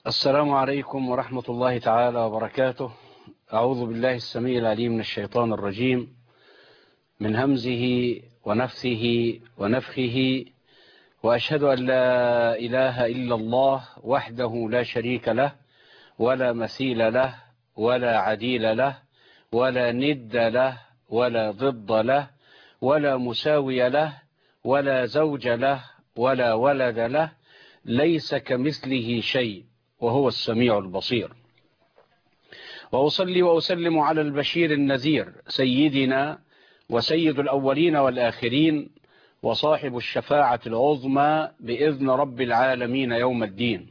السلام عليكم ورحمة الله تعالى وبركاته. أعوذ بالله السميع العليم من الشيطان الرجيم، من همزه ونفثه ونفخه، وأشهد أن لا إله إلا الله وحده لا شريك له ولا مثيل له ولا عديل له ولا ند له ولا ضد له ولا مساوي له ولا زوج له ولا ولد له، ليس كمثله شيء وهو السميع البصير. وأصلي وأسلم على البشير النذير سيدنا وسيد الأولين والآخرين وصاحب الشفاعة العظمى بإذن رب العالمين يوم الدين.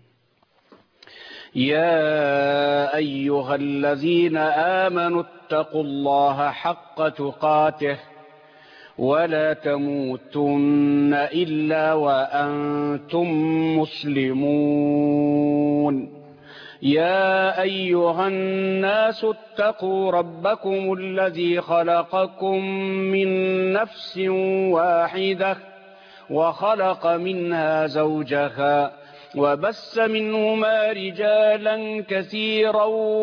يا أيها الذين آمنوا اتقوا الله حق تقاته ولا تموتن إلا وأنتم مسلمون. يا أيها الناس اتقوا ربكم الذي خلقكم من نفس واحدة وخلق منها زوجها وبث منهما رجالا كثيرا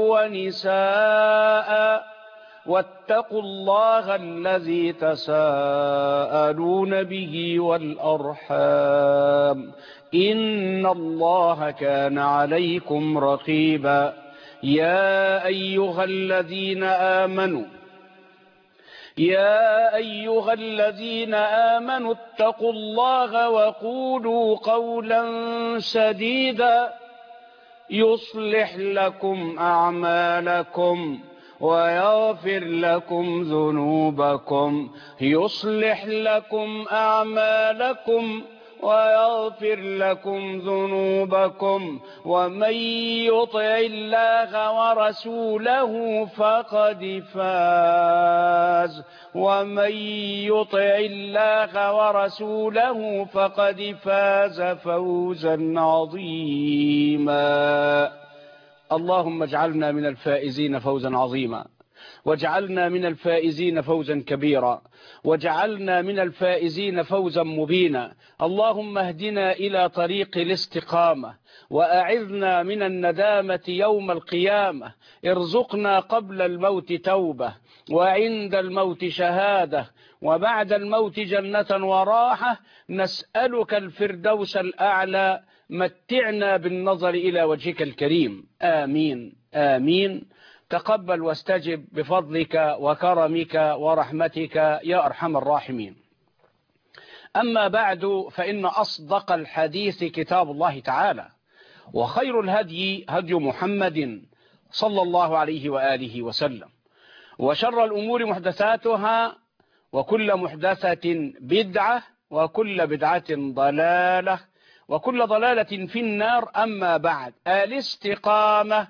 ونساء، واتقوا الله الذي تساءلون به والأرحام، إن الله كان عليكم رقيبا. يا أيها الذين آمنوا اتقوا الله وقولوا قولا سديدا يصلح لكم أعمالكم ويغفر لكم ذنوبكم ومن يطع الله ورسوله فقد فاز فوزا عظيما. اللهم اجعلنا من الفائزين فوزا عظيما، واجعلنا من الفائزين فوزا كبيرا، واجعلنا من الفائزين فوزا مبينا. اللهم اهدنا إلى طريق الاستقامة، وأعذنا من الندامة يوم القيامة. ارزقنا قبل الموت توبة، وعند الموت شهادة، وبعد الموت جنة وراحة. نسألك الفردوس الأعلى. متعنا بالنظر إلى وجهك الكريم. آمين آمين. تقبل واستجب بفضلك وكرمك ورحمتك يا أرحم الراحمين. أما بعد، فإن أصدق الحديث كتاب الله تعالى، وخير الهدي هدي محمد صلى الله عليه وآله وسلم، وشر الأمور محدثاتها، وكل محدثة بدعة، وكل بدعة ضلالة، وكل ضلالة في النار. أما بعد، الاستقامة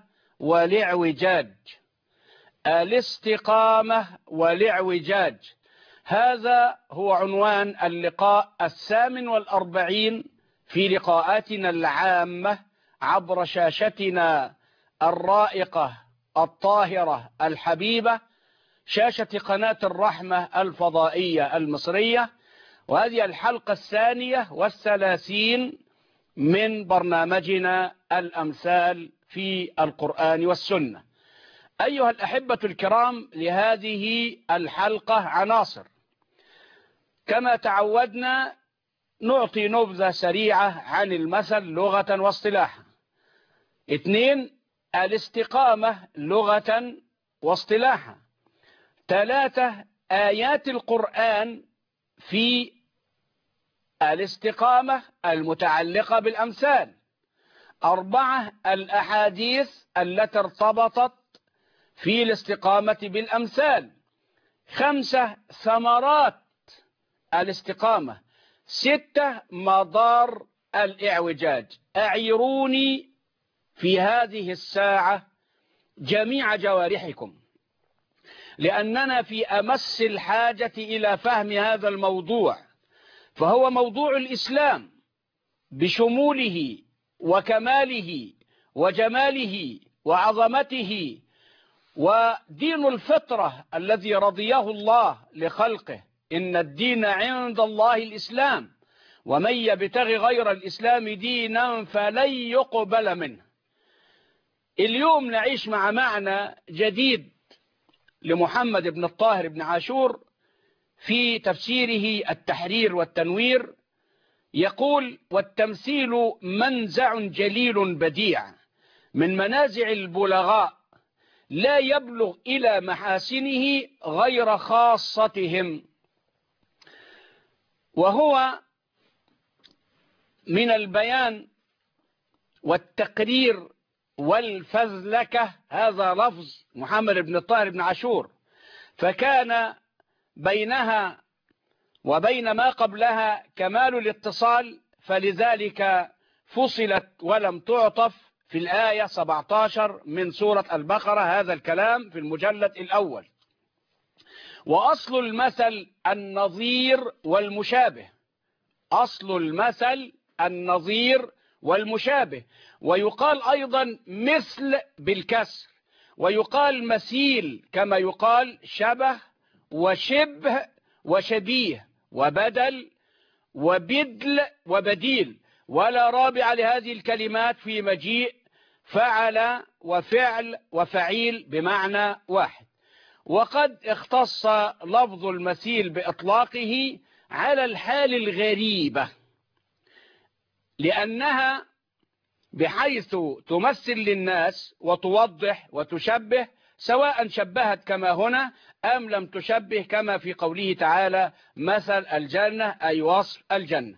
والإعوجاج، هذا هو عنوان اللقاء 48 في لقاءاتنا العامة عبر شاشتنا الرائقة الطاهرة الحبيبة، شاشة قناة الرحمة الفضائية المصرية. وهذه الحلقة 32 من برنامجنا الأمثال في القرآن والسنة. أيها الأحبة الكرام، لهذه الحلقة عناصر. كما تعودنا نعطي نبذة سريعة عن المثل لغة واصطلاحا. 2. الاستقامة لغة واصطلاحا. 3. آيات القرآن في الاستقامة المتعلقة بالأمثال. 4. الأحاديث التي ارتبطت في الاستقامة بالأمثال. 5. ثمرات الاستقامة. 6. مضار الإعوجاج. أعيروني في هذه الساعة جميع جوارحكم، لأننا في أمس الحاجة إلى فهم هذا الموضوع، فهو موضوع الإسلام بشموله وكماله وجماله وعظمته، ودين الفطرة الذي رضيه الله لخلقه. إن الدين عند الله الإسلام، ومن يبتغي غير الإسلام دينا فلن يقبل منه. اليوم نعيش مع معنى جديد لمحمد بن الطاهر بن عاشور في تفسيره التحرير والتنوير، يقول: والتمثيل منزع جليل بديع من منازع البلغاء لا يبلغ إلى محاسنه غير خاصتهم، وهو من البيان والتقرير والفذلكة. هذا لفظ محمد بن الطاهر بن عاشور، فكان بينها وبين ما قبلها كمال الاتصال، فلذلك فصلت ولم تعطف في الآية 17 من سورة البقرة. هذا الكلام في المجلد الأول. وأصل المثل النظير والمشابه، أصل المثل النظير والمشابه، ويقال أيضا مثل بالكسر، ويقال مثيل كما يقال شبه وشبه وشبيه وبدل وبدل وبديل. ولا رابع لهذه الكلمات في مجيء فعل وفعل وفعيل بمعنى واحد. وقد اختص لفظ المثيل بإطلاقه على الحال الغريبة، لأنها بحيث تمثل للناس وتوضح وتشبه، سواء شبهت كما هنا أم لم تشبه، كما في قوله تعالى: مثل الجنة، أي وصف الجنة.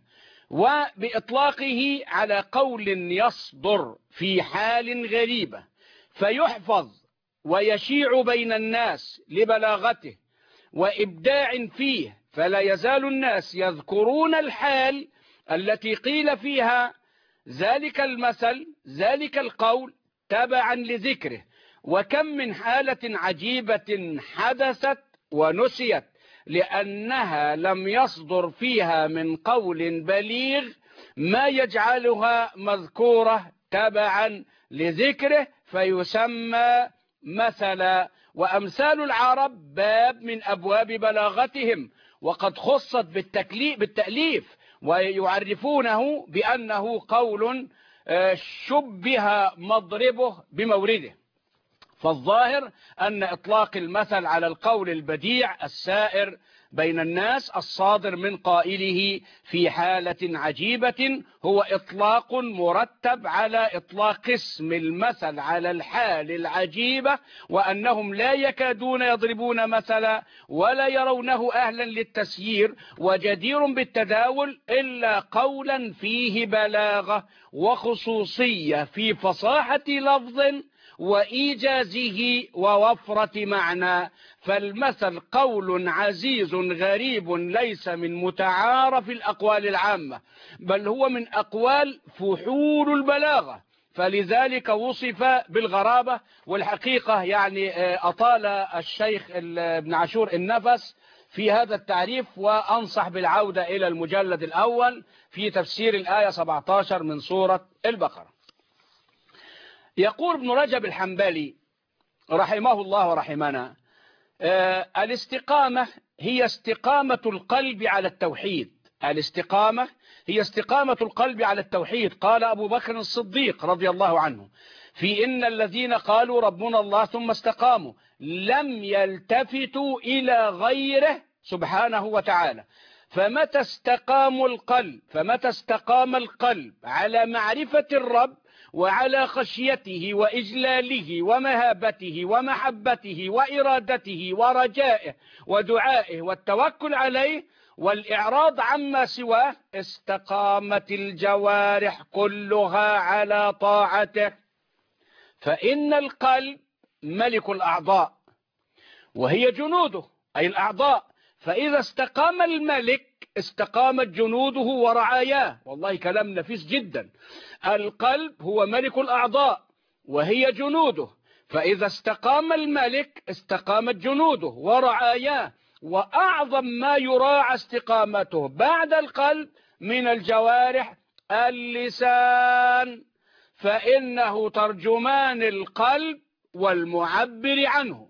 وبإطلاقه على قول يصدر في حال غريبة فيحفظ ويشيع بين الناس لبلاغته وإبداع فيه، فلا يزال الناس يذكرون الحال التي قيل فيها ذلك المثل ذلك القول تبعا لذكره. وكم من حالة عجيبة حدثت ونسيت لأنها لم يصدر فيها من قول بليغ ما يجعلها مذكورة تبعا لذكره فيسمى مثلا. وأمثال العرب باب من أبواب بلاغتهم، وقد خصت بالتأليف، ويعرفونه بأنه قول شبه مضربه بمورده. فالظاهر أن إطلاق المثل على القول البديع السائر بين الناس الصادر من قائله في حالة عجيبة هو إطلاق مرتب على إطلاق اسم المثل على الحال العجيبة، وأنهم لا يكادون يضربون مثلا ولا يرونه أهلا للتسيير وجدير بالتداول إلا قولا فيه بلاغة وخصوصية في فصاحة لفظ وإيجازه ووفرة معنى. فالمثل قول عزيز غريب ليس من متعارف الأقوال العامة، بل هو من أقوال فحول البلاغة، فلذلك وصف بالغرابة. والحقيقة يعني أطال الشيخ ابن عاشور النفس في هذا التعريف، وأنصح بالعودة إلى المجلد الأول في تفسير الآية 17 من سورة البقرة. يقول ابن رجب الحنبلي رحمه الله ورحمنا: الاستقامة هي استقامة القلب على التوحيد. الاستقامة هي استقامة القلب على التوحيد. قال أبو بكر الصديق رضي الله عنه في إن الذين قالوا ربنا الله ثم استقاموا لم يلتفتوا إلى غيره سبحانه وتعالى. فمتى استقام القلب على معرفة الرب وعلى خشيته وإجلاله ومهابته ومحبته وإرادته ورجائه ودعائه والتوكل عليه والإعراض عما سواه، استقامت الجوارح كلها على طاعته. فإن القلب ملك الأعضاء وهي جنوده، أي الأعضاء، فإذا استقام الملك استقامت جنوده ورعاياه. والله كلام نفيس جدا. القلب هو ملك الأعضاء وهي جنوده، فإذا استقام الملك استقامت جنوده ورعاياه. وأعظم ما يراعى استقامته بعد القلب من الجوارح اللسان، فإنه ترجمان القلب والمعبر عنه.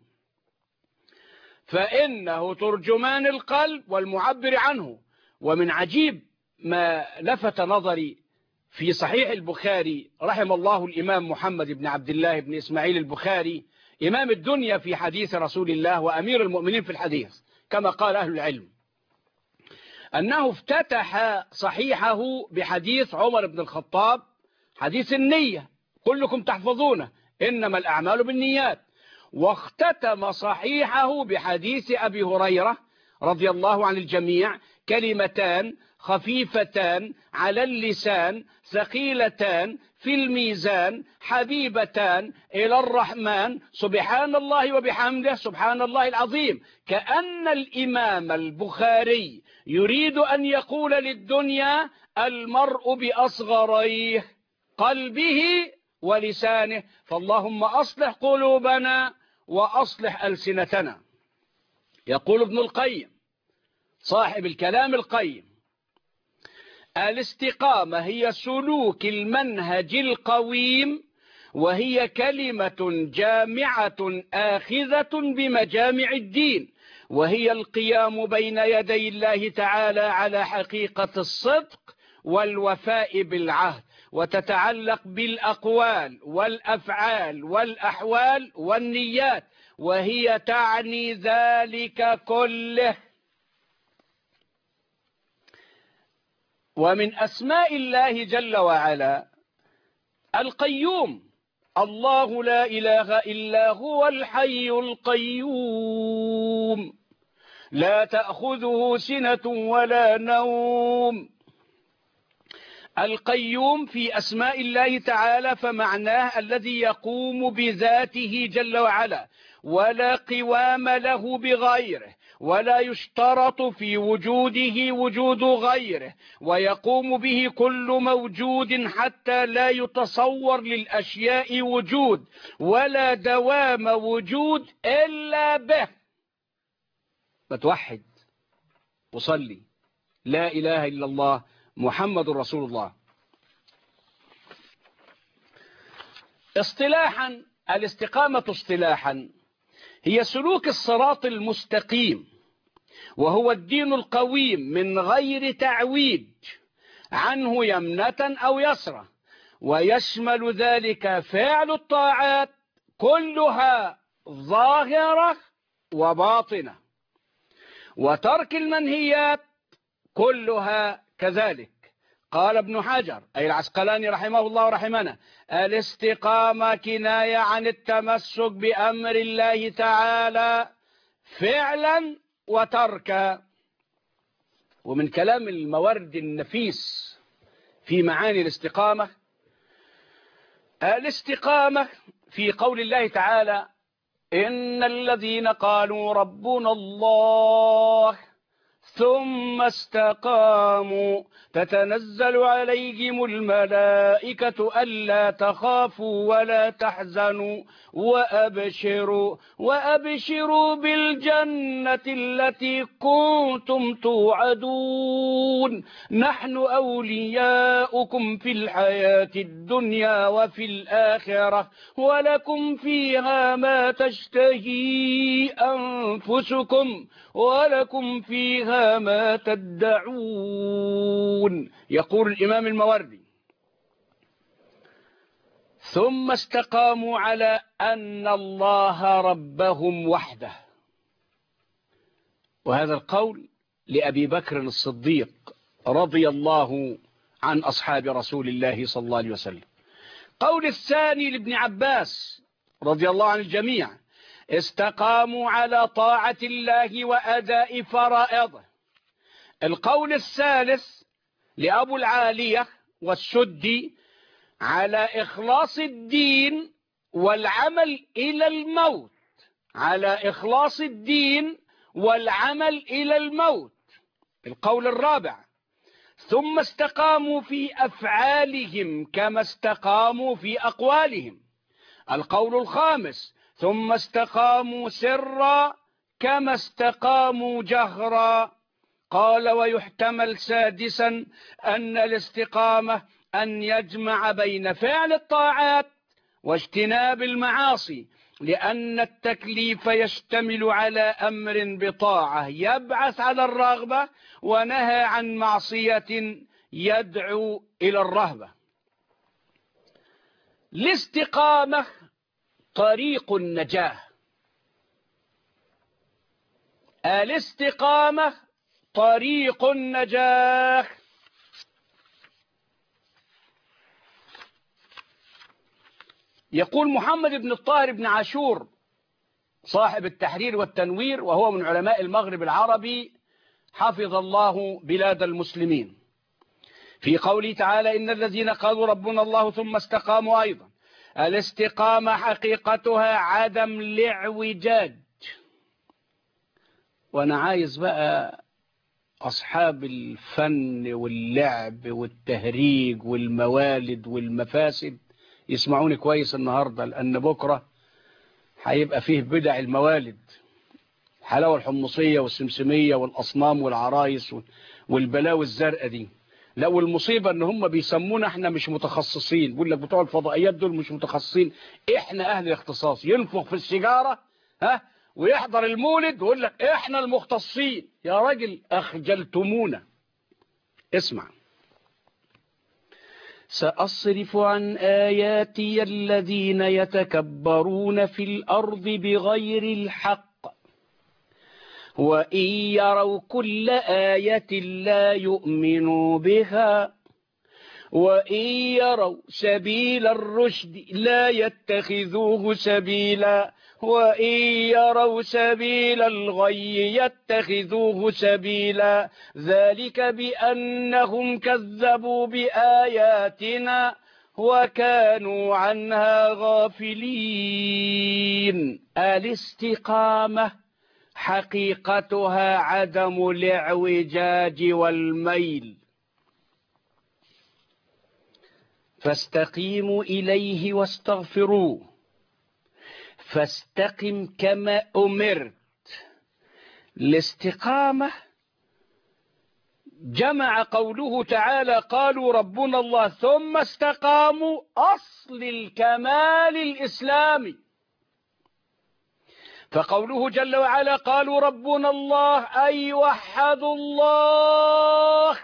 ومن عجيب ما لفت نظري في صحيح البخاري رحم الله الإمام محمد بن عبد الله بن إسماعيل البخاري إمام الدنيا في حديث رسول الله وأمير المؤمنين في الحديث كما قال أهل العلم، أنه افتتح صحيحه بحديث عمر بن الخطاب، حديث النية كلكم تحفظونه إنما الأعمال بالنيات، واختتم صحيحه بحديث أبي هريرة رضي الله عن الجميع: كلمتان خفيفتان على اللسان ثقيلتان في الميزان حبيبتان إلى الرحمن سبحان الله وبحمده سبحان الله العظيم. كأن الإمام البخاري يريد أن يقول للدنيا: المرء بأصغريه، قلبه ولسانه، فاللهم أصلح قلوبنا وأصلح ألسنتنا. يقول ابن القيم صاحب الكلام القيم: الاستقامة هي سلوك المنهج القويم، وهي كلمة جامعة آخذة بمجامع الدين، وهي القيام بين يدي الله تعالى على حقيقة الصدق والوفاء بالعهد، وتتعلق بالأقوال والأفعال والأحوال والنيات، وهي تعني ذلك كله. ومن أسماء الله جل وعلا القيوم، الله لا إله إلا هو الحي القيوم، لا تأخذه سنة ولا نوم. القيوم في أسماء الله تعالى، فمعناه الذي يقوم بذاته جل وعلا، ولا قوام له بغيره، ولا يشترط في وجوده وجود غيره، ويقوم به كل موجود حتى لا يتصور للأشياء وجود ولا دوام وجود إلا به. فتوحد وصلي لا إله إلا الله محمد رسول الله. اصطلاحا، الاستقامة اصطلاحا هي سلوك الصراط المستقيم، وهو الدين القويم من غير تعويج عنه يمنة أو يسرة، ويشمل ذلك فعل الطاعات كلها ظاهرة وباطنة، وترك المنهيات كلها كذلك. قال ابن حجر أي العسقلاني رحمه الله ورحمنا: الاستقامة كناية عن التمسك بأمر الله تعالى فعلا وتركا. ومن كلام المورد النفيس في معاني الاستقامة، الاستقامة في قول الله تعالى: إن الذين قالوا ربنا الله ثم استقاموا تتنزل عليهم الملائكة ألا تخافوا ولا تحزنوا وأبشروا بالجنة التي كنتم توعدون، نحن أولياؤكم في الحياة الدنيا وفي الآخرة، ولكم فيها ما تشتهي أنفسكم ولكم فيها ما تدعون. يقول الإمام الموردي: ثم استقاموا على أن الله ربهم وحده. وهذا القول لأبي بكر الصديق رضي الله عن أصحاب رسول الله صلى الله عليه وسلم. قول الثاني لابن عباس رضي الله عن الجميع: استقاموا على طاعة الله وأداء فرائضه. القول الثالث لأبو العالية والسدي: على إخلاص الدين والعمل إلى الموت، على إخلاص الدين والعمل إلى الموت. القول الرابع: ثم استقاموا في أفعالهم كما استقاموا في أقوالهم. القول الخامس: ثم استقاموا سرا كما استقاموا جهرا. قال: ويحتمل سادسا أن الاستقامة أن يجمع بين فعل الطاعات واجتناب المعاصي، لأن التكليف يشتمل على أمر بطاعة يبعث على الرغبة، ونهى عن معصية يدعو إلى الرهبة. الاستقامة طريق النجاة. الاستقامة طريق النجاة. يقول محمد بن الطاهر بن عاشور صاحب التحرير والتنوير، وهو من علماء المغرب العربي حفظ الله بلاد المسلمين، في قوله تعالى: إن الذين قالوا ربنا الله ثم استقاموا أيضا. الاستقامة حقيقتها عدم الاعوجاج. وأنا عايز بقى أصحاب الفن واللعب والتهريج والموالد والمفاسد يسمعوني كويس النهاردة، لأن بكرة هيبقى فيه بدع الموالد، الحلاوة الحمصية والسمسمية والأصنام والعرايس والبلاوي الزرقاء دي. لا، والمصيبة ان هم بيسمونا احنا مش متخصصين. بيقول لك بتوع الفضائيات دول مش متخصصين، احنا اهل الاختصاص. ينفخ في السيجارة ويحضر المولد ويقول لك احنا المختصين. يا راجل اخجلتمونا. اسمع: سأصرف عن آياتي الذين يتكبرون في الأرض بغير الحق وإن يروا كل آية لا يؤمنوا بها وإن يروا سبيل الرشد لا يتخذوه سبيلا وإن يروا سبيل الغي يتخذوه سبيلا ذلك بأنهم كذبوا بآياتنا وكانوا عنها غافلين. الاستقامة حقيقتها عدم الاعوجاج والميل. فاستقيموا إليه واستغفروه فاستقم كما أمرت. الاستقامة جمع قوله تعالى: قالوا ربنا الله ثم استقاموا، أصل الكمال الإسلامي. فقوله جل وعلا: قالوا ربنا الله، أي وحدوا الله.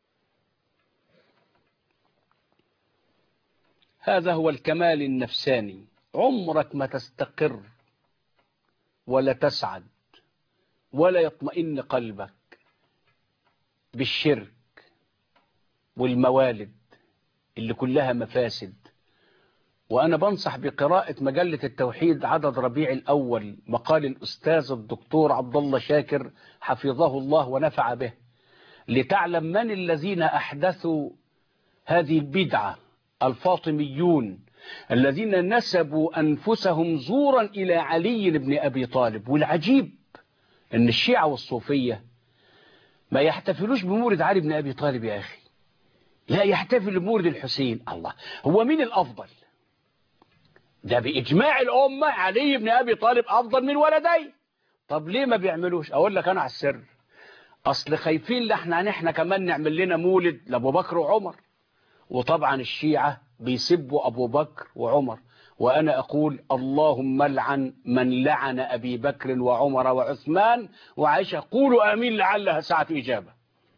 هذا هو الكمال النفساني. عمرك ما تستقر ولا تسعد ولا يطمئن قلبك بالشرك والموالد اللي كلها مفاسد. وأنا بنصح بقراءة مجلة التوحيد عدد ربيع الأول، مقال الأستاذ الدكتور عبد الله شاكر حفظه الله ونفع به، لتعلم من الذين أحدثوا هذه البدعة. الفاطميون الذين نسبوا أنفسهم زورا إلى علي بن أبي طالب. والعجيب أن الشيعة والصوفية ما يحتفلوش بمولد علي بن أبي طالب يا أخي، لا يحتفل بمولد الحسين. الله، هو مين الأفضل؟ ده بإجماع الأمة علي بن أبي طالب أفضل من ولديه. طب ليه ما بيعملوش؟ أقول لك أنا على السر: أصل خايفين لحنا كمان نعمل لنا مولد لأبو بكر وعمر. وطبعا الشيعة بيسبوا أبو بكر وعمر، وأنا أقول: اللهم لعن من لعن أبي بكر وعمر وعثمان وعائشة. قولوا آمين لعلها ساعة إجابة.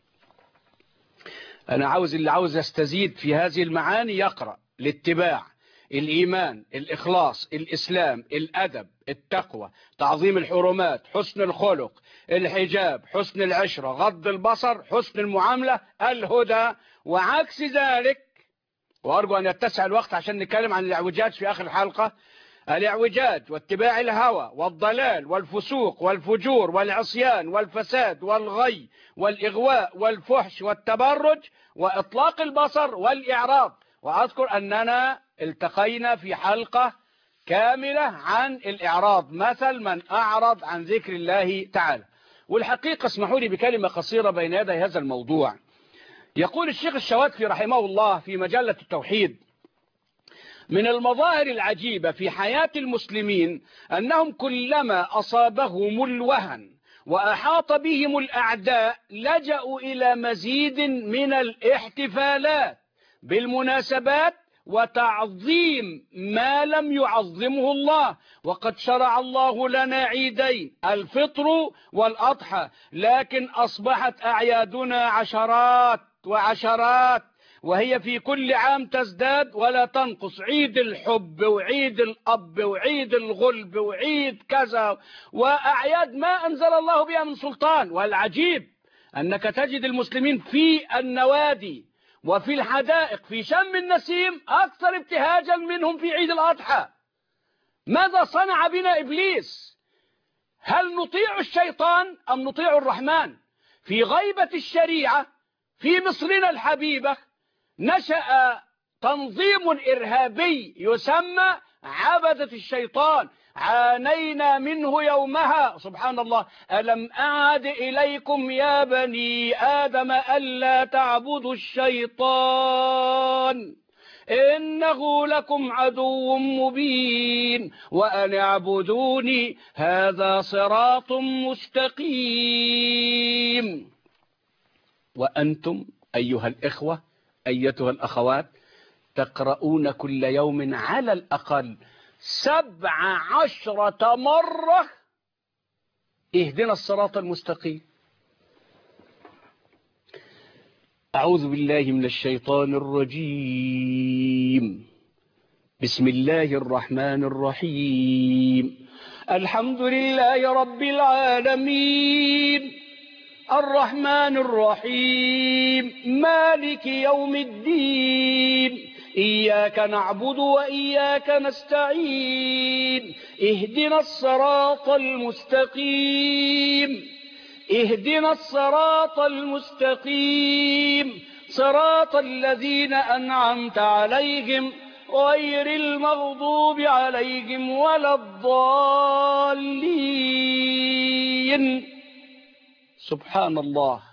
أنا عاوز اللي عاوز يستزيد في هذه المعاني يقرأ: الاتباع، الإيمان، الإخلاص، الإسلام، الأدب، التقوى، تعظيم الحرمات، حسن الخلق، الحجاب، حسن العشرة، غض البصر، حسن المعاملة، الهدى. وعكس ذلك، وأرجو أن يتسع الوقت عشان نتكلم عن الاعوجاج في آخر الحلقة: الاعوجاج واتباع الهوى والضلال والفسوق والفجور والعصيان والفساد والغي والإغواء والفحش والتبرج وإطلاق البصر والإعراض. وأذكر أننا التقينا في حلقة كاملة عن الإعراض، مثل من أعرض عن ذكر الله تعالى. والحقيقة اسمحوا لي بكلمة قصيرة بين يدي هذا الموضوع. يقول الشيخ الشواتفي رحمه الله في مجلة التوحيد: من المظاهر العجيبة في حياة المسلمين أنهم كلما أصابهم الوهن وأحاط بهم الأعداء لجأوا إلى مزيد من الاحتفالات بالمناسبات وتعظيم ما لم يعظمه الله. وقد شرع الله لنا عيدين، الفطر والأضحى، لكن أصبحت أعيادنا عشرات وعشرات وهي في كل عام تزداد ولا تنقص، عيد الحب وعيد الأب وعيد الغلب وعيد كذا، وأعياد ما أنزل الله بها من سلطان. والعجيب أنك تجد المسلمين في النوادي وفي الحدائق في شم النسيم أكثر ابتهاجا منهم في عيد الأضحى. ماذا صنع بنا إبليس؟ هل نطيع الشيطان أم نطيع الرحمن؟ في غيبة الشريعة في مصرنا الحبيبة نشأ تنظيم إرهابي يسمى عبدة الشيطان، عانينا منه يومها. سبحان الله، ألم أعد إليكم يا بني آدم ألا تعبدوا الشيطان إنه لكم عدو مبين وأن اعبدوني هذا صراط مستقيم. وأنتم أيها الإخوة أيتها الأخوات تقرؤون كل يوم على الأقل 17 مرة اهدنا الصراط المستقيم. أعوذ بالله من الشيطان الرجيم. بسم الله الرحمن الرحيم. الحمد لله رب العالمين الرحمن الرحيم مالك يوم الدين إياك نعبد وإياك نستعين اهدنا الصراط المستقيم اهدنا الصراط المستقيم صراط الذين أنعمت عليهم غير المغضوب عليهم ولا الضالين. سبحان الله،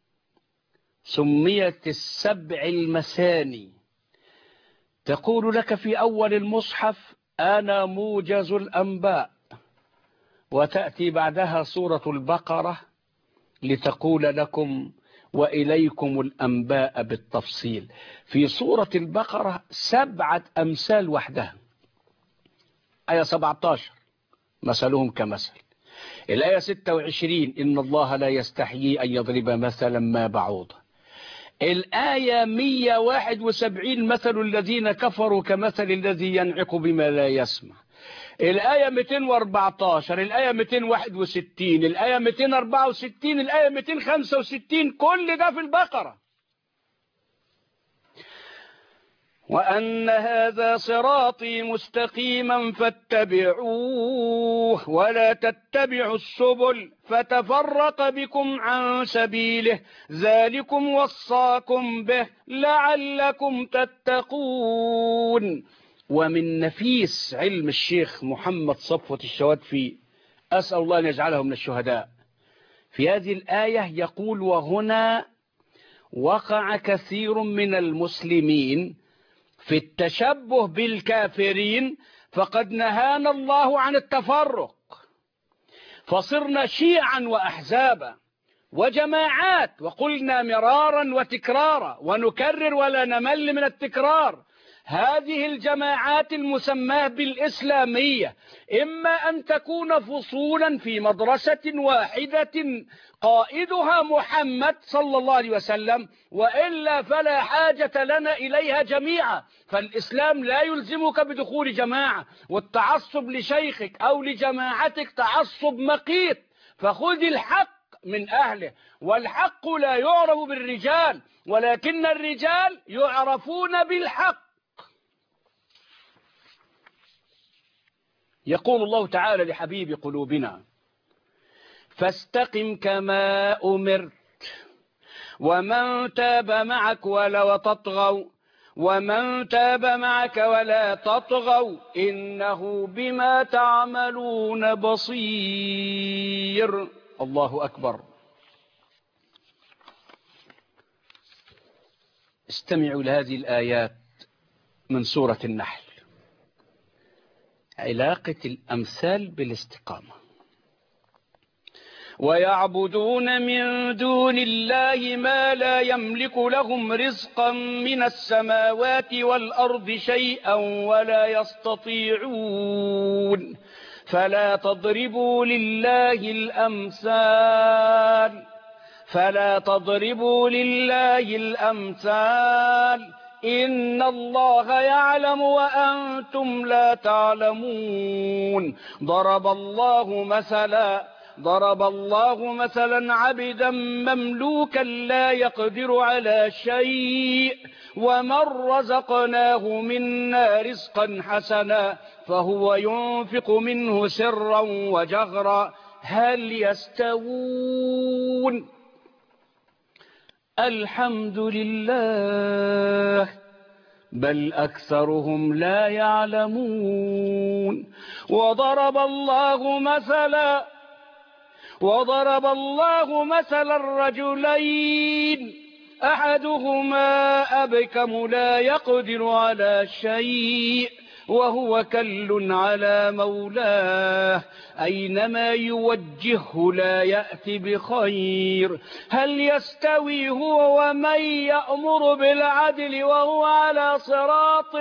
سميت السبع المثاني. تقول لك في أول المصحف أنا موجز الأنباء، وتأتي بعدها سورة البقرة لتقول لكم وإليكم الأنباء بالتفصيل. في سورة البقرة 7 أمثال وحدها. آية 17 مثلهم كمثل. الآية 26 إن الله لا يستحيي أن يضرب مثلا ما بعوضة. الآية 171 مثل الذين كفروا كمثل الذي ينعق بما لا يسمع. الآية 214 الآية 261 الآية 264 الآية 265 كل ده في البقرة. وأن هذا صراطي مستقيما فاتبعوه ولا تتبعوا السبل فتفرق بكم عن سبيله ذلكم وصاكم به لعلكم تتقون. ومن نفيس علم الشيخ محمد صفوة الشواتفي أسأل الله أن يجعله من الشهداء في هذه الآية يقول وهنا وقع كثير من المسلمين في التشبه بالكافرين فقد نهانا الله عن التفرق، فصرنا شيعا وأحزابا وجماعات، وقلنا مرارا وتكرارا ونكرر ولا نمل من التكرار. هذه الجماعات المسماة بالإسلامية إما أن تكون فصولا في مدرسة واحدة قائدها محمد صلى الله عليه وسلم، وإلا فلا حاجة لنا إليها جميعا. فالإسلام لا يلزمك بدخول جماعة، والتعصب لشيخك أو لجماعتك تعصب مقيت، فخذ الحق من أهله. والحق لا يعرف بالرجال ولكن الرجال يعرفون بالحق. يقول الله تعالى لحبيب قلوبنا فاستقم كما أمرت ومن تاب معك ولا تطغوا ولا تطغوا إنه بما تعملون بصير. الله أكبر. استمعوا لهذه الآيات من سورة النحل. علاقة الأمثال بالاستقامة. ويعبدون من دون الله ما لا يملك لهم رزقا من السماوات والأرض شيئا ولا يستطيعون فلا تضربوا لله الأمثال فلا تضربوا لله الأمثال إن الله يعلم وأنتم لا تعلمون. ضرب الله مثلا عبدا مملوكا لا يقدر على شيء ومن رزقناه منا رزقا حسنا فهو ينفق منه سرا وجهرا هل يستوون؟ الحمد لله بل أكثرهم لا يعلمون. وضرب الله مثلا رجلين أحدهما أبكم لا يقدر على شيء وهو كل على مولاه أينما يوجهه لا يأتي بخير هل يستوي هو ومن يأمر بالعدل وهو على صراط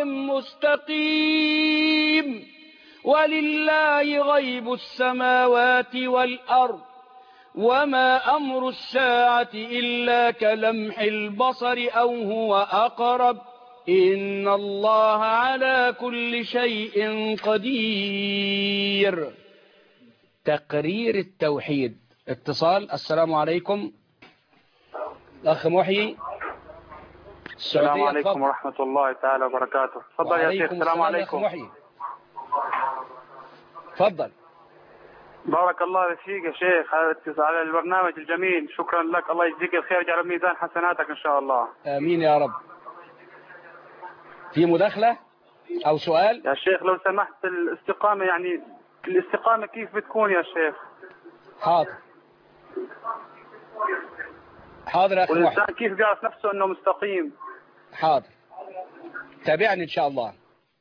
مستقيم ولله غيب السماوات والأرض وما أمر الساعة إلا كلمح البصر أو هو أقرب إن الله على كل شيء قدير. تقرير التوحيد. اتصال. السلام عليكم الأخ محيي السلام عليكم ورحمة الله تعالى وبركاته. تفضل يا شيخ. السلام عليكم. محيي تفضل. بارك الله فيك يا شيخ على البرنامج الجميل. شكرا لك. الله يجزيك الخير ويجعل ميزان حسناتك إن شاء الله. آمين يا رب. في مداخلة أو سؤال يا شيخ لو سمحت؟ الاستقامة يعني الاستقامة كيف بتكون يا شيخ؟ حاضر يا أخي. والإنسان كيف بيعرف نفسه أنه مستقيم؟ حاضر تابعني إن شاء الله.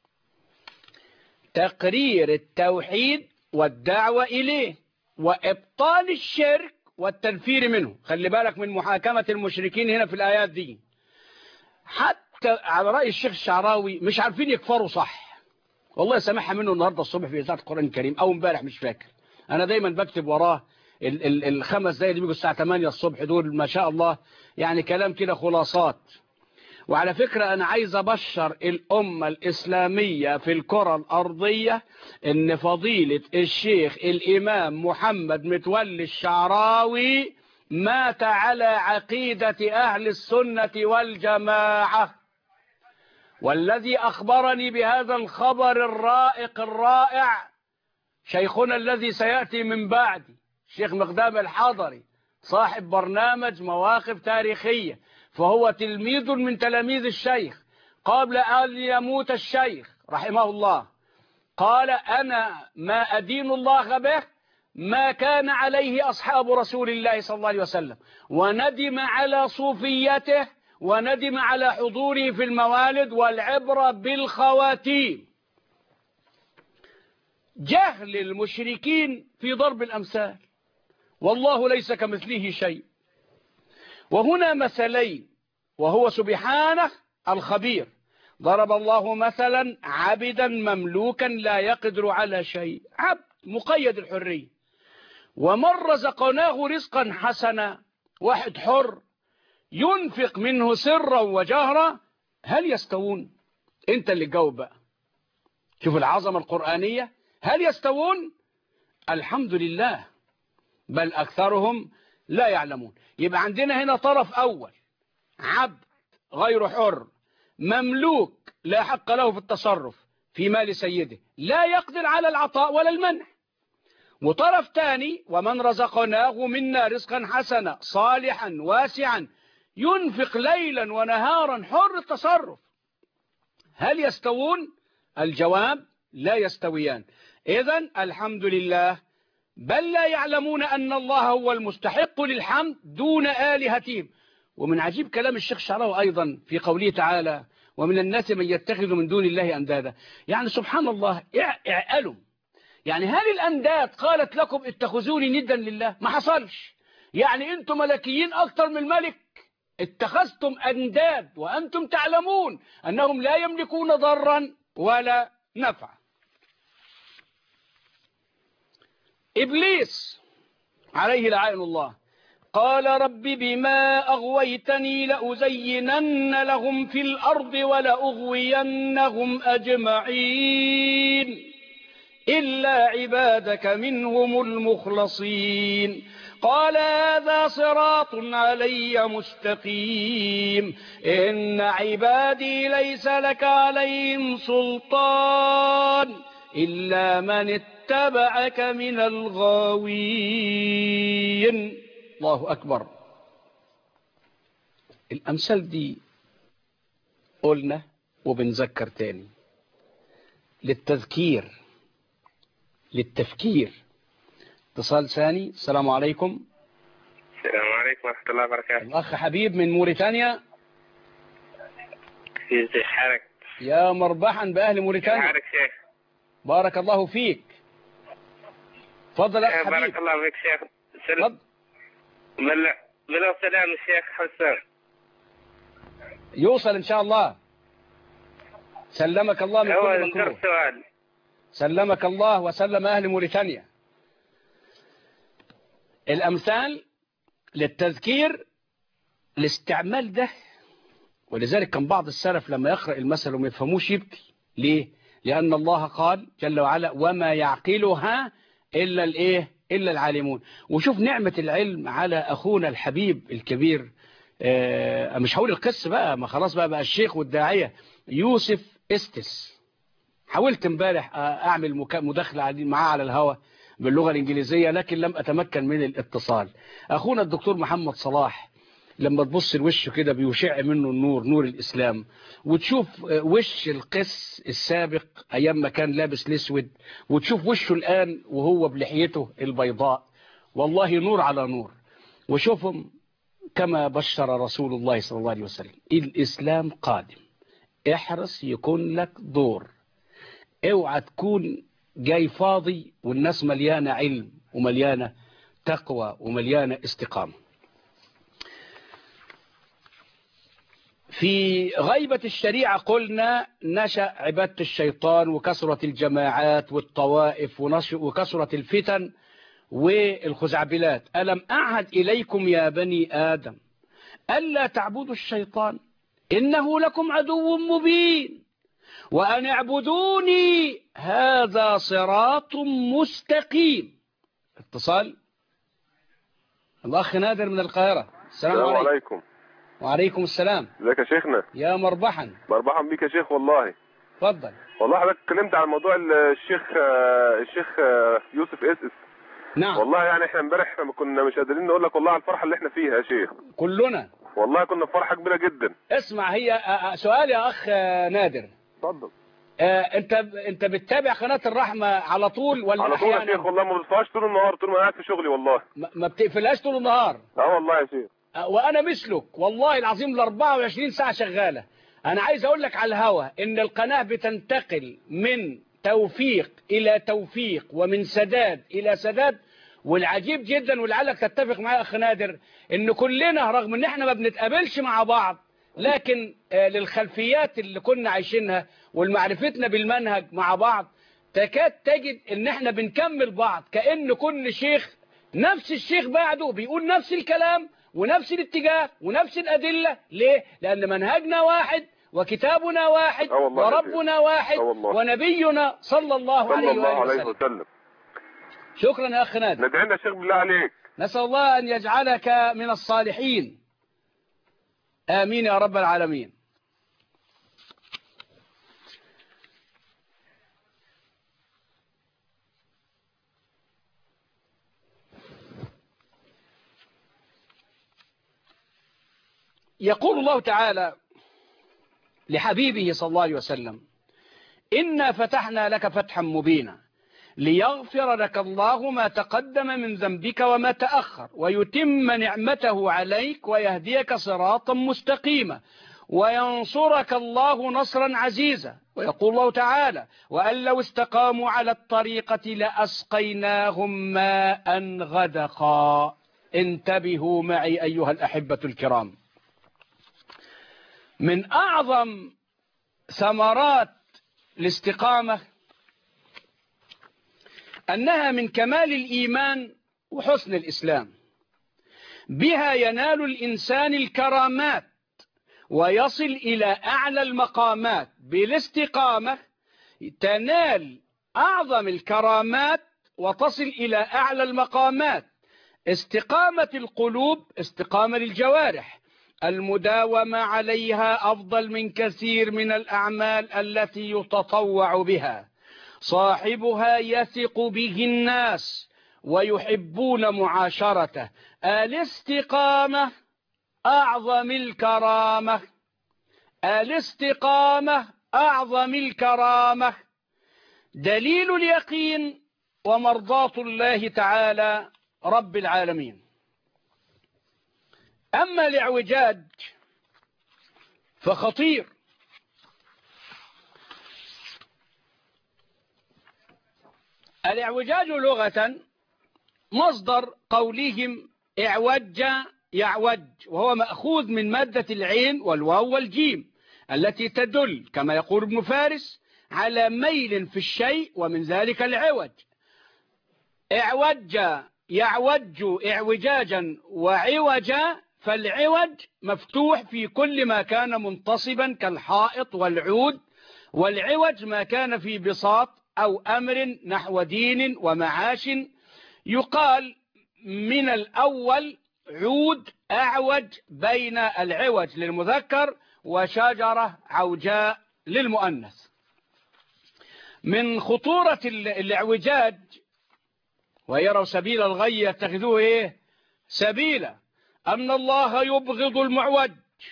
تقرير التوحيد والدعوة إليه وإبطال الشرك والتنفير منه. خلي بالك من محاكمة المشركين هنا في الآيات دي. حتى على رأي الشيخ الشعراوي مش عارفين يكفروا صح. والله سامعها منه النهاردة الصبح في إذاعة القرآن الكريم أو امبارح مش فاكر. أنا دايما بكتب وراه الخمس دقايق اللي بيجوا الساعة 8 الصبح دول ما شاء الله يعني كلام كده خلاصات. وعلى فكرة أنا عايز أبشر الأمة الإسلامية في الكرة الأرضية إن فضيلة الشيخ الإمام محمد متولي الشعراوي مات على عقيدة أهل السنة والجماعة. والذي أخبرني بهذا الخبر الرائق الرائع شيخنا الذي سيأتي من بعدي الشيخ مقدام الحضري صاحب برنامج مواقف تاريخية، فهو تلميذ من تلاميذ الشيخ قبل أن يموت الشيخ رحمه الله. قال أنا ما أدين الله به ما كان عليه أصحاب رسول الله صلى الله عليه وسلم، وندم على صوفيته وندم على حضوره في الموالد والعبرة بالخواتيم. جهل المشركين في ضرب الأمثال والله ليس كمثله شيء. وهنا مثلين وهو سبحانه الخبير. ضرب الله مثلا عبدا مملوكا لا يقدر على شيء، عبد مقيد الحرية، ومن رزقناه رزقا حسنا، واحد حر ينفق منه سرا وجهرا، هل يستوون؟ انت اللي تجاوب بقى. شوف العظمة القرآنية. هل يستوون؟ الحمد لله بل أكثرهم لا يعلمون. يبقى عندنا هنا طرف أول عبد غير حر مملوك لا حق له في التصرف في مال سيده، لا يقدر على العطاء ولا المنع. وطرف ثاني ومن رزقناه منا رزقا حسنا صالحا واسعا ينفق ليلا ونهارا حر التصرف. هل يستوون؟ الجواب لا يستويان. إذن الحمد لله بل لا يعلمون أن الله هو المستحق للحمد دون آلهتهم. ومن عجيب كلام الشيخ الشعراوي أيضا في قوله تعالى ومن الناس من يتخذ من دون الله أندادا. يعني سبحان الله اعقلوا. يعني هل الأنداد قالت لكم اتخذوني ندا لله؟ ما حصلش. يعني أنتم ملكيين أكتر من الملك، اتخذتم أنداد وأنتم تعلمون أنهم لا يملكون ضرا ولا نفعا. إبليس عليه لعائن الله قال رب بما أغويتني لأزينن لهم في الأرض ولأغوينهم أجمعين إلا عبادك منهم المخلصين قال هذا صراط علي مستقيم إن عبادي ليس لك عليهم سلطان إلا من اتبعك من الغاوين. الله أكبر. الأمثال دي قلنا وبنذكر تاني للتذكير للتفكير. اتصال ثاني. السلام عليكم. السلام عليكم ورحمة الله وبركاته. الأخ حبيب من موريتانيا. في حالك يا مرحبا بأهل موريتانيا. حالك شيخ. بارك الله فيك. تفضل أخ حبيب. بارك الله فيك شيخ. تفضل. بلغ سلام الشيخ حسان. يوصل إن شاء الله. سلمك الله من كل مكروه. سؤال. سلمك الله وسلم أهل موريتانيا. الأمثال للتذكير الاستعمال ده، ولذلك كان بعض السلف لما يقرأ المثل وما يفهموش يبكي. ليه؟ لأن الله قال جل وعلا وما يعقلها إلا الإيه؟ إلا العالمون. وشوف نعمة العلم على أخونا الحبيب الكبير. مش هقول القس بقى، ما خلاص بقى الشيخ والداعية يوسف استس. حاولت امبارح أعمل مداخلة معاه على الهواء باللغة الإنجليزية لكن لم أتمكن من الاتصال. أخونا الدكتور محمد صلاح لما تبص الوش كده بيشع منه النور، نور الإسلام، وتشوف وش القس السابق أيام ما كان لابس الأسود وتشوف وشه الآن وهو بلحيته البيضاء، والله نور على نور. وشوفهم كما بشر رسول الله صلى الله عليه وسلم الإسلام قادم، احرص يكون لك دور، اوعى تكون جاي فاضي والناس مليانة علم ومليانة تقوى ومليانة استقامة. في غيبة الشريعة قلنا نشأ عبادة الشيطان وكثرة الجماعات والطوائف وكثرة الفتن والخزعبلات. ألم أعهد إليكم يا بني آدم ألا تعبدوا الشيطان إنه لكم عدو مبين وأن اعبدوني هذا صراط مستقيم. اتصال. الأخ نادر من القاهرة. السلام عليكم. وعليكم السلام. ازيك يا شيخنا؟ يا مرحبا. مرحبا بيك يا شيخ. والله اتفضل. والله حضرتك اتكلمت عن موضوع الشيخ يوسف اس. نعم. والله يعني احنا امبارح ما كنا مش قادرين نقول لك والله على الفرحه اللي احنا فيها يا شيخ. كلنا والله كنا في فرحه كبيره جدا. اسمع، هي سؤال يا اخ نادر. اتفضل. انت بتتابع قناه الرحمه على طول ولا على طول يا شيخ؟ والله ما بصفاش طول النهار، طول ما قاعد في شغلي والله. ما بتقفلهاش طول النهار؟ اه والله يا شيخ. وانا مثلك والله العظيم ال 24 ساعه شغاله. انا عايز اقول لك على الهوا ان القناه بتنتقل من توفيق الى توفيق ومن سداد الى سداد. والعجيب جدا ولعلك تتفق معي اخ نادر ان كلنا رغم ان احنا ما بنتقابلش مع بعض لكن للخلفيات اللي كنا عايشينها والمعرفتنا بالمنهج مع بعض تكاد تجد ان احنا بنكمل بعض، كأن كل شيخ نفس الشيخ بعده بيقول نفس الكلام ونفس الاتجاه ونفس الأدلة. ليه؟ لأن منهجنا واحد وكتابنا واحد وربنا واحد ونبينا صلى الله عليه وسلم. شكرا يا أخ نادر. ندعينا يا شيخ بالله عليك. نسأل الله أن يجعلك من الصالحين. آمين يا رب العالمين. يقول الله تعالى لحبيبه صلى الله عليه وسلم إنا فتحنا لك فتحا مبينا ليغفر لك الله ما تقدم من ذنبك وما تأخر ويتم نعمته عليك ويهديك صراطا مستقيما وينصرك الله نصرا عزيزا. ويقول الله تعالى وأن لو استقاموا على الطريقة لأسقيناهم ماء غدقا. انتبهوا معي أيها الأحبة الكرام، من أعظم ثمرات الاستقامة أنها من كمال الإيمان وحسن الإسلام. بها ينال الإنسان الكرامات ويصل إلى أعلى المقامات. بالاستقامة تنال أعظم الكرامات وتصل إلى أعلى المقامات. استقامة القلوب استقامة للجوارح، المداومة عليها أفضل من كثير من الأعمال التي يتطوع بها. صاحبها يثق به الناس ويحبون معاشرته. الاستقامة أعظم الكرامة. الاستقامة أعظم الكرامة. دليل اليقين ومرضاة الله تعالى رب العالمين. أما الاعوجاج فخطير. الاعوجاج لغة مصدر قولهم اعوج يعوج، وهو مأخوذ من مادة العين والواو والجيم التي تدل كما يقول ابن فارس على ميل في الشيء، ومن ذلك العوج. اعوج يعوج اعوجاجا وعوجا، فالعوج مفتوح في كل ما كان منتصبا كالحائط والعود، والعوج ما كان في بساط أو أمر نحو دين ومعاش. يقال من الأول عود أعوج بين العوج للمذكر وشجرة عوجاء للمؤنث. من خطورة الاعوجاج ويروا سبيل الغي يتخذوه ايه سبيلا، أن الله يبغض المعوج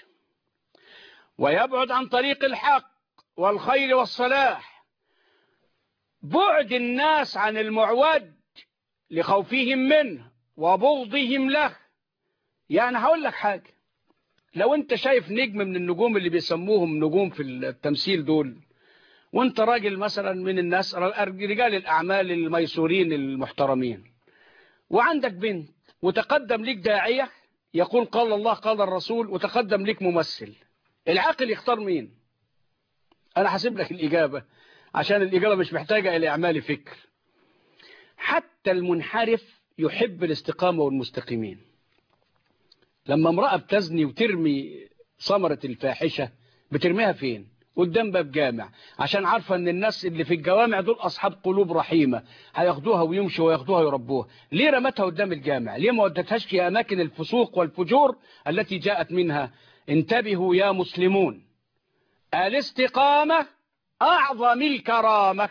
ويبعد عن طريق الحق والخير والصلاح. بعد الناس عن المعوج لخوفهم منه وبغضهم له. يعني هقول لك حاجة، لو انت شايف نجم من النجوم اللي بيسموهم نجوم في التمثيل دول، وانت راجل مثلا من الناس رجال الأعمال الميسورين المحترمين، وعندك بنت وتقدم لك داعية يقول قال الله قال الرسول، وتقدم لك ممثل، العاقل يختار مين؟ أنا حاسب لك الإجابة عشان الإجابة مش محتاجة إلى إعمال فكر. حتى المنحرف يحب الاستقامة والمستقيمين. لما امرأة بتزني وترمي ثمرة الفاحشة بترميها فين؟ قدام باب جامع، عشان عارفة ان الناس اللي في الجوامع دول اصحاب قلوب رحيمة، هياخدوها ويمشوا وياخدوها ويربوها. ليه رمتها قدام الجامع؟ ليه ما ودتهاش في اماكن الفسوق والفجور التي جاءت منها؟ انتبهوا يا مسلمون، الاستقامة اعظم الكرامة.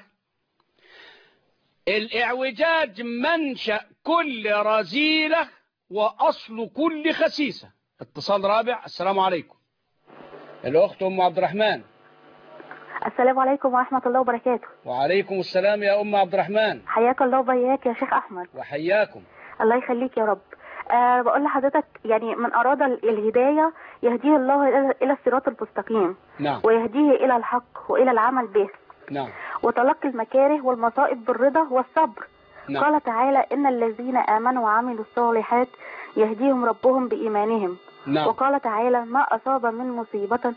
الاعوجاج منشأ كل رذيلة واصل كل خسيسة. اتصال رابع. السلام عليكم. الاخت ام عبد الرحمن. السلام عليكم ورحمة الله وبركاته. وعليكم السلام يا أم عبد الرحمن. حياك الله وبياك يا شيخ أحمد. وحياكم. الله يخليك يا رب. بقول لحضرتك يعني من أراد الهداية يهديه الله إلى الصراط المستقيم. نعم. ويهديه إلى الحق وإلى العمل به. نعم. وتلقي المكاره والمصائب بالرضا والصبر. نعم. قال تعالى إن الذين آمنوا وعملوا الصالحات يهديهم ربهم بإيمانهم. نعم. وقال تعالى ما أصاب من مصيبة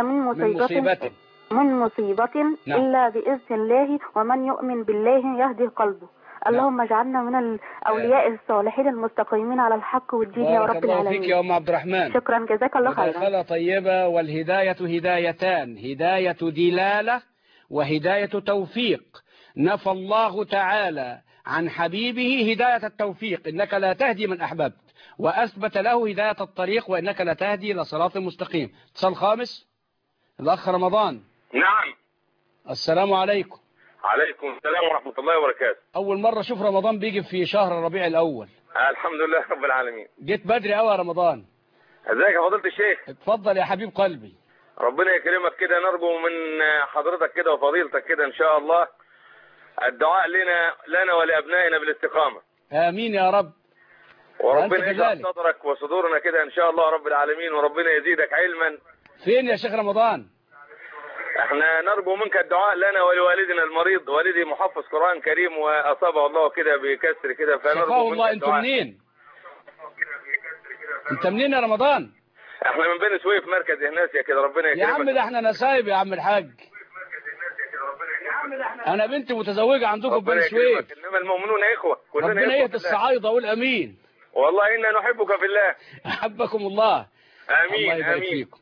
نعم. إلا بإذن الله ومن يؤمن بالله يهدي قلبه. اللهم اجعلنا من الأولياء الصالحين المستقيمين على الحق والدين يا رب العالمين. بارك الله فيك يا أم عبد الرحمن. شكرا جزاك الله خيرا. مداخلة طيبة. والهداية هدايتان، هداية دلالة وهداية توفيق. نفى الله تعالى عن حبيبه هداية التوفيق، إنك لا تهدي من أحببت، وأثبت له هداية الطريق وإنك لا تهدي إلى صراط مستقيم. اتصال خامس. الأخ رمضان. نعم. السلام عليكم. عليكم السلام ورحمة الله وبركاته. أول مرة أشوف رمضان بيجي في شهر الربيع الأول. الحمد لله رب العالمين. جيت بدري قوي يا رمضان. ازيك يا فضيلة الشيخ؟ اتفضل يا حبيب قلبي. ربنا يكرمك كده، نرجو من حضرتك كده وفضيلتك كده إن شاء الله الدعاء لنا ولأبنائنا بالاستقامة. آمين يا رب. وربنا يجعل صدرك وصدورنا كده إن شاء الله رب العالمين، وربنا يزيدك علما. فين يا شيخ رمضان؟ احنا نرجو منك الدعاء لنا ولوالدنا المريض، والدي محفظ قرآن كريم وأصابه الله كده بكسر كده، فنرجو منك الدعاء. انتوا منين؟ انت منين يا رمضان؟ احنا من بني سويف مركز هناسيا كده. ربنا يكرمك يا عم. ده احنا نسايب يا عم الحاج. انا بنتي متزوجة عندكم في بني سويف. انما المؤمنون اخوة. ربنا يهدي الصعايدة. قول امين. والله إنا نحبك في الله. أحبكم الله. آمين الله يبارك آمين. فيكم.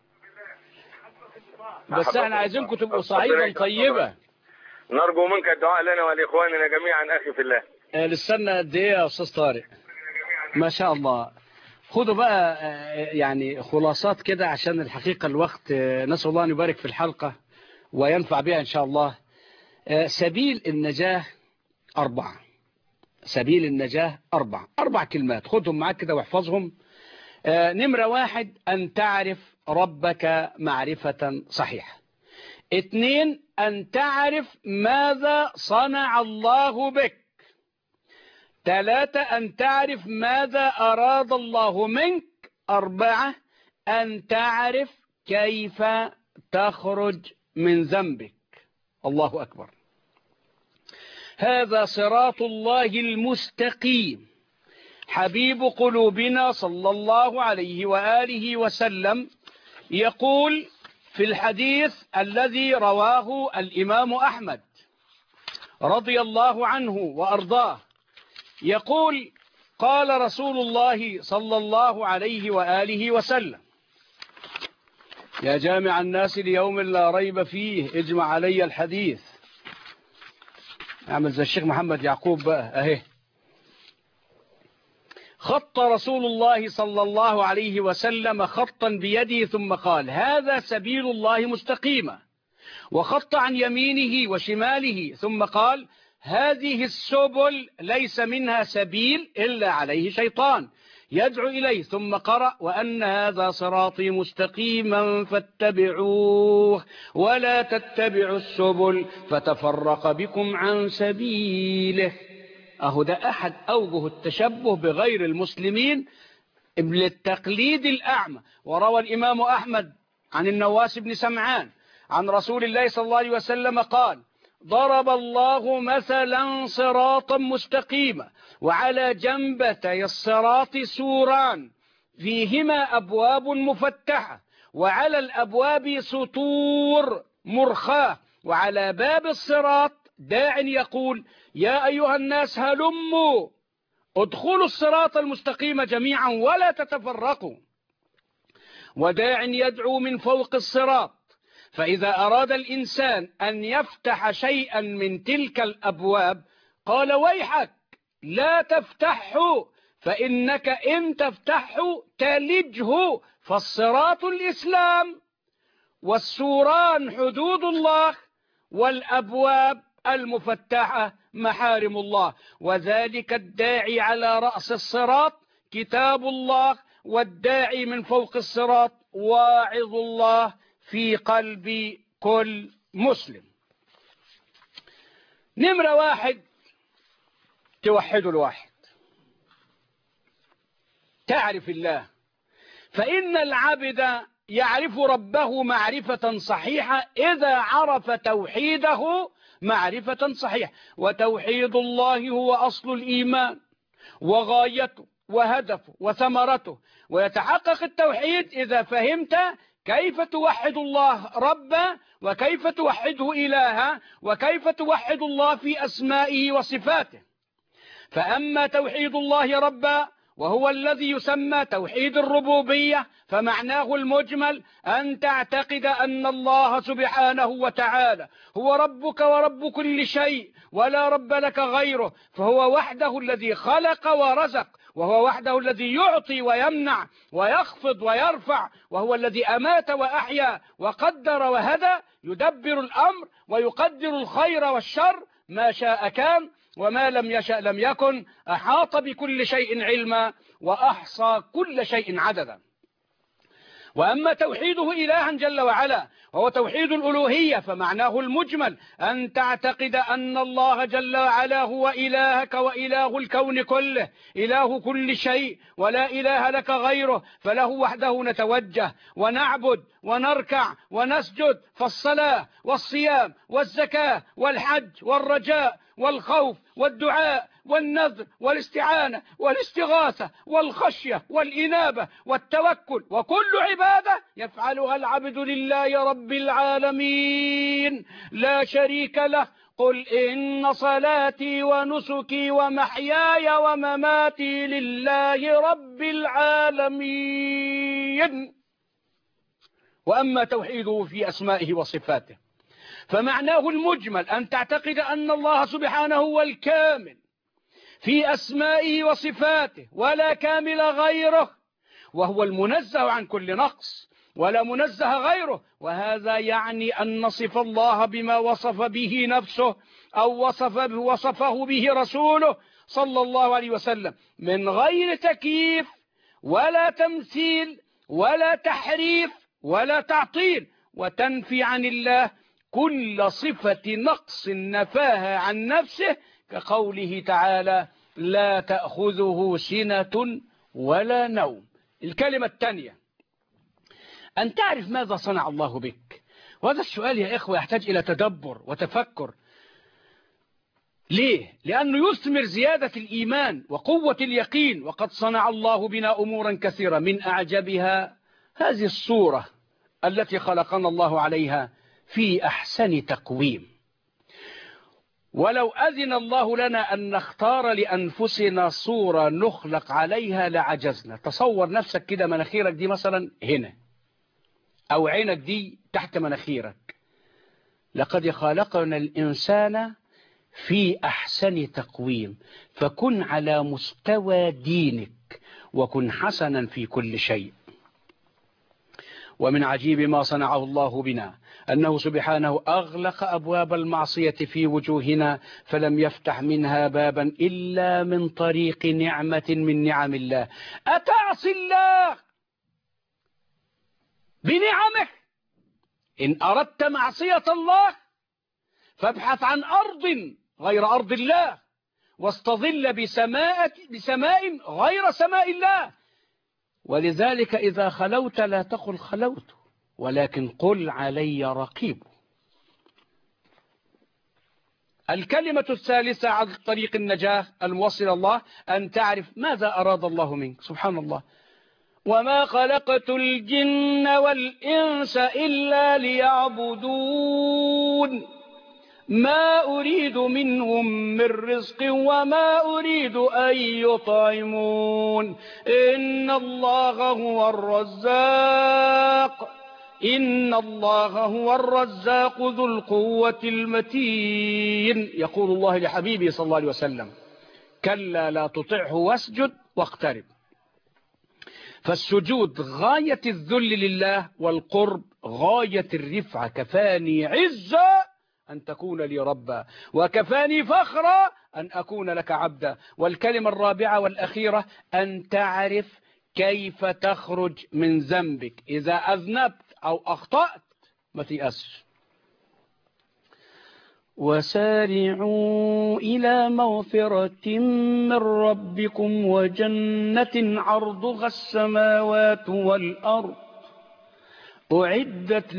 بس احنا عايزينكم تبقوا صعيدا طيبة. نرجو منك الدعاء لنا ولإخواننا جميعا أخي في الله. لسنا قد ايه يا أستاذ طارق؟ ما شاء الله. خدوا بقى يعني خلاصات كده عشان الحقيقة الوقت. نسأل الله أن يبارك في الحلقة وينفع بها إن شاء الله. سبيل النجاة 4. سبيل النجاة 4 كلمات خدهم معاك كده واحفظهم. نمرة 1 أن تعرف ربك معرفة صحيحة. 2 أن تعرف ماذا صنع الله بك. 3 أن تعرف ماذا أراد الله منك. 4 أن تعرف كيف تخرج من ذنبك. الله أكبر. هذا صراط الله المستقيم. حبيب قلوبنا صلى الله عليه وآله وسلم يقول في الحديث الذي رواه الإمام أحمد رضي الله عنه وأرضاه، يقول قال رسول الله صلى الله عليه وآله وسلم: يا جامع الناس ليوم لا ريب فيه اجمع علي الحديث. اعمل زي الشيخ محمد يعقوب بقى اهي. خط رسول الله صلى الله عليه وسلم خطا بيده ثم قال: هذا سبيل الله مستقيما. وخط عن يمينه وشماله ثم قال: هذه السبل ليس منها سبيل إلا عليه شيطان يدعو إليه. ثم قرأ: وأن هذا صراطي مستقيما فاتبعوه ولا تتبعوا السبل فتفرق بكم عن سبيله. أهو ده أحد أوجه التشبه بغير المسلمين للتقليد الأعمى. وروى الإمام أحمد عن النواس بن سمعان عن رسول الله صلى الله عليه وسلم قال: ضرب الله مثلا صراطا مستقيما وعلى جنبتي الصراط سوران فيهما أبواب مفتحة وعلى الأبواب سطور مرخاة وعلى باب الصراط داع يقول: يا أيها الناس هلموا ادخلوا الصراط المستقيم جميعا ولا تتفرقوا. وداع يدعو من فوق الصراط. فإذا أراد الإنسان أن يفتح شيئا من تلك الأبواب قال: ويحك لا تفتحه فإنك إن تفتحه تلجه، فالصراط الإسلام والسوران حدود الله والأبواب المفتحة محارم الله. وذلك الداعي على رأس الصراط كتاب الله، والداعي من فوق الصراط واعظ الله في قلب كل مسلم. نمرة 1 توحد الواحد، تعرف الله. فإن العبد يعرف ربه معرفة صحيحة إذا عرف توحيده معرفة صحيحة. وتوحيد الله هو أصل الإيمان وغايته وهدفه وثمرته. ويتحقق التوحيد إذا فهمت كيف توحد الله ربا، وكيف توحده إلها، وكيف توحد الله في أسمائه وصفاته. فأما توحيد الله ربا وهو الذي يسمى توحيد الربوبية، فمعناه المجمل أن تعتقد أن الله سبحانه وتعالى هو ربك ورب كل شيء ولا رب لك غيره، فهو وحده الذي خلق ورزق، وهو وحده الذي يعطي ويمنع ويخفض ويرفع، وهو الذي أمات وأحيا وقدر وهدى، يدبر الأمر ويقدر الخير والشر، ما شاء كان وما لم يشأ لم يكن، أحاط بكل شيء علما وأحصى كل شيء عددا. وأما توحيده إلها جل وعلا وهو توحيد الألوهية، فمعناه المجمل أن تعتقد أن الله جل وعلا هو إلهك وإله الكون كله، إله كل شيء ولا إله لك غيره، فله وحده نتوجه ونعبد ونركع ونسجد. فالصلاة والصيام والزكاة والحج والرجاء والخوف والدعاء والنذر والاستعانة والاستغاثة والخشية والإنابة والتوكل وكل عبادة يفعلها العبد لله رب العالمين لا شريك له، قل إن صلاتي ونسكي ومحياي ومماتي لله رب العالمين. وأما توحيده في أسمائه وصفاته فمعناه المجمل أن تعتقد أن الله سبحانه هو الكامل في أسمائه وصفاته ولا كامل غيره، وهو المنزه عن كل نقص ولا منزه غيره. وهذا يعني أن نصف الله بما وصف به نفسه أو وصفه به رسوله صلى الله عليه وسلم من غير تكييف ولا تمثيل ولا تحريف ولا تعطيل، وتنفي عن الله كل صفة نقص نفاها عن نفسه، كقوله تعالى لا تأخذه سنة ولا نوم. الكلمة الثانية أن تعرف ماذا صنع الله بك، وهذا السؤال يا إخوة يحتاج إلى تدبر وتفكر. ليه؟ لأنه يثمر زيادة الإيمان وقوة اليقين. وقد صنع الله بنا أمورا كثيرة، من أعجبها هذه الصورة التي خلقنا الله عليها في أحسن تقويم. ولو أذن الله لنا أن نختار لأنفسنا صورة نخلق عليها لعجزنا. تصور نفسك كده، مناخيرك دي مثلا هنا، أو عينك دي تحت مناخيرك. لقد خلقنا الإنسان في أحسن تقويم، فكن على مستوى دينك وكن حسنا في كل شيء. ومن عجيب ما صنعه الله بنا أنه سبحانه أغلق أبواب المعصية في وجوهنا، فلم يفتح منها بابا إلا من طريق نعمة من نعم الله. أتعصي الله بنعمه؟ إن أردت معصية الله فابحث عن أرض غير أرض الله، واستظل بسماء غير سماء الله. ولذلك إذا خلوت لا تقل خلوت، ولكن قل علي رقيب. الكلمة الثالثة عن طريق النجاة الموصل الله أن تعرف ماذا أراد الله منك. سبحان الله، وما خلقت الجن والإنس إلا ليعبدون ما أريد منهم من رزق وما أريد أن يطعمون إن الله هو الرزاق ذو القوة المتين. يقول الله لحبيبه صلى الله عليه وسلم كلا لا تطعه واسجد واقترب. فالسجود غاية الذل لله، والقرب غاية الرفعة. كفاني عزا أن تكون لي ربا، وكفاني فخرا أن أكون لك عبدا. والكلمة الرابعة والأخيرة أن تعرف كيف تخرج من ذنبك. إذا أذنبت أو أخطأت ما تيأسش. وسارعوا إلى مغفرة من ربكم وجنة عرضها السماوات والأرض أعدت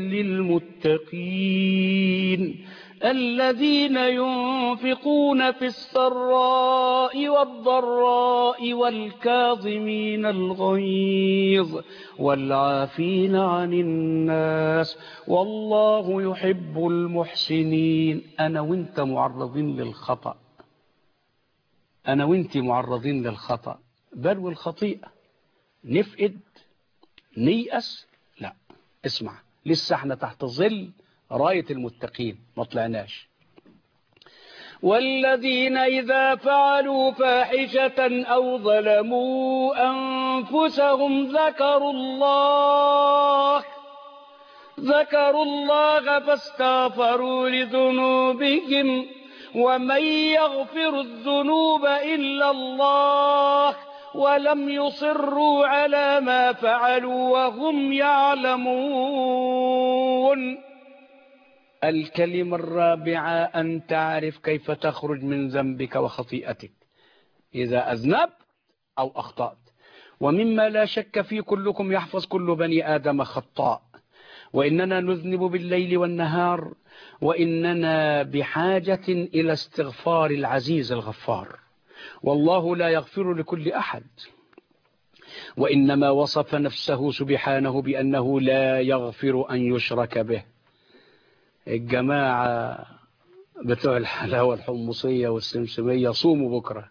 للمتقين الذين ينفقون في السراء والضراء والكاظمين الغيظ والعافين عن الناس والله يحب المحسنين. أنا وانت معرضين للخطأ، أنا وانت معرضين للخطأ بل والخطيئة. نفقد نيأس؟ لا، اسمع، لسه احنا تحت ظل راية المتقين ما طلعناش. والذين إذا فعلوا فاحشة أو ظلموا أنفسهم ذكروا الله فاستغفروا لذنوبهم ومن يغفر الذنوب إلا الله ولم يصروا على ما فعلوا وهم يعلمون. الكلمة الرابعة أن تعرف كيف تخرج من ذنبك وخطيئتك إذا أذنبت أو أخطأت. ومما لا شك فيه كلكم يحفظ كل بني آدم خطاء، وإننا نذنب بالليل والنهار، وإننا بحاجة إلى استغفار العزيز الغفار. والله لا يغفر لكل أحد، وإنما وصف نفسه سبحانه بأنه لا يغفر أن يشرك به. الجماعة بتوع الحلاوة الحمصية والسمسمية صوموا بكرة.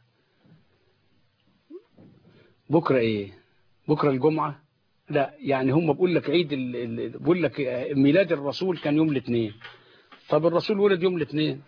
بكرة ايه؟ بكرة الجمعة؟ لا يعني هم بقول لك عيد بقول لك ميلاد الرسول كان يوم الاثنين. طب الرسول ولد يوم الاثنين،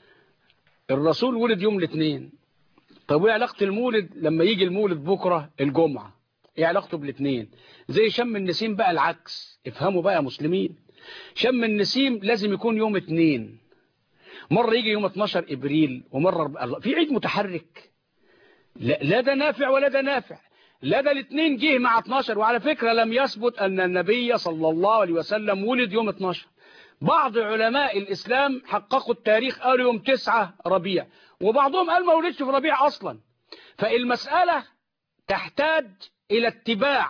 الرسول ولد يوم الاثنين، طب ايه علاقة المولد لما يجي المولد بكرة الجمعة؟ ايه علاقته بالاثنين؟ زي شم النسيم بقى العكس. افهموا بقى يا مسلمين، شم النسيم لازم يكون يوم اثنين، مرة يجي يوم 12 ابريل ومرة في عيد متحرك. لا ده نافع ولا ده نافع، لا ده الاثنين جه مع 12. وعلى فكرة لم يثبت أن النبي صلى الله عليه وسلم ولد يوم 12. بعض علماء الإسلام حققوا التاريخ قالوا يوم 9 ربيع، وبعضهم قال ما ولدش في ربيع أصلا. فالمسألة تحتاج إلى اتباع،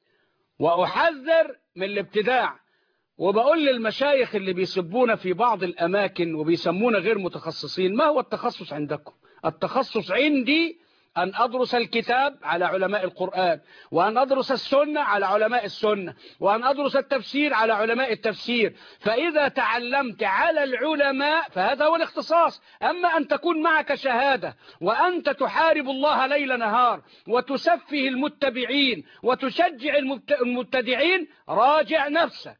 وأحذر من الابتداع. وبقول للمشايخ اللي بيسبونا في بعض الأماكن وبيسمونا غير متخصصين، ما هو التخصص عندكم؟ التخصص عندي أن أدرس الكتاب على علماء القرآن، وأن أدرس السنة على علماء السنة، وأن أدرس التفسير على علماء التفسير. فإذا تعلمت على العلماء فهذا هو الاختصاص. أما أن تكون معك شهادة وأنت تحارب الله ليل نهار وتسفه المتبعين وتشجع المبتدعين، راجع نفسك.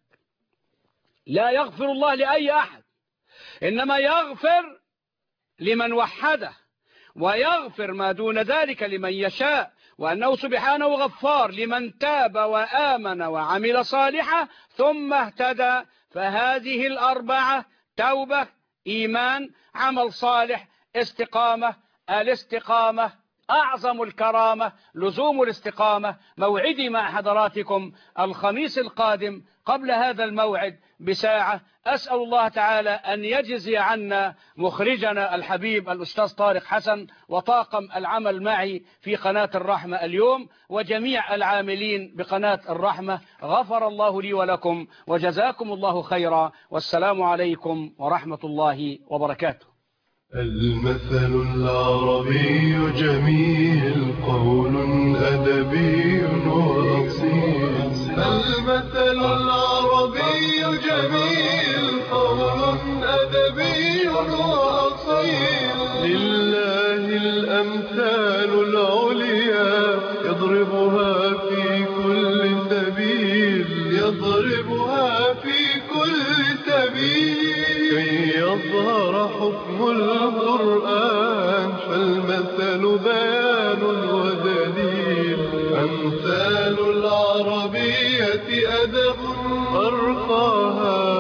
لا يغفر الله لأي أحد، إنما يغفر لمن وحده، ويغفر ما دون ذلك لمن يشاء، وأنه سبحانه غفار لمن تاب وآمن وعمل صالحا ثم اهتدى. فهذه الأربعة: توبة، إيمان، عمل صالح، استقامة. الاستقامة أعظم الكرامة، لزوم الاستقامة. موعدي مع حضراتكم الخميس القادم قبل هذا الموعد بساعة. أسأل الله تعالى أن يجزي عنا مخرجنا الحبيب الأستاذ طارق حسن وطاقم العمل معي في قناة الرحمة اليوم وجميع العاملين بقناة الرحمة. غفر الله لي ولكم وجزاكم الله خيرا، والسلام عليكم ورحمة الله وبركاته. المثل العربي جميل، قول أدبي وأصيل. المثل العربي جميل، قول أدبي وأصيل. لله الأمثال العليا، يضربها في كل سبيل، يضربها في كل سبيل. كي يظهر حكم القرآن، فالمثل بيان ودليل. أمثال العربية أدب أرقاها